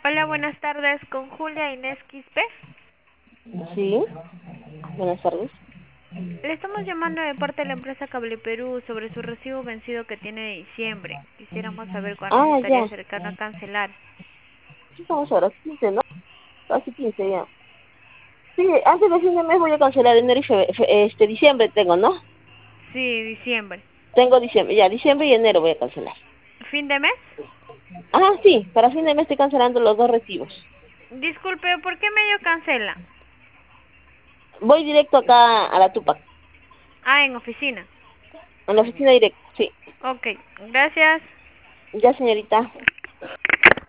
Hola, buenas tardes, con Julia Inés Quispe. Sí, buenas tardes. Le estamos llamando de parte de la empresa Cable Perú sobre su recibo vencido que tiene de diciembre. Quisiéramos saber cuándo se Ah, estaría ya. acercando a cancelar. ¿Qué estamos ahora? 15, ¿no? Casi 15 ya. Sí, antes de fin de mes voy a cancelar enero y diciembre tengo, ¿no? Sí, diciembre. Tengo diciembre, ya, diciembre y enero voy a cancelar. ¿Fin de mes? Ah, sí, para fin de mes estoy cancelando los dos recibos. Disculpe, ¿por qué medio cancela? Voy directo acá a la Tupac, Ah, en oficina. a la oficina directa, sí. Ok, gracias. Ya, señorita.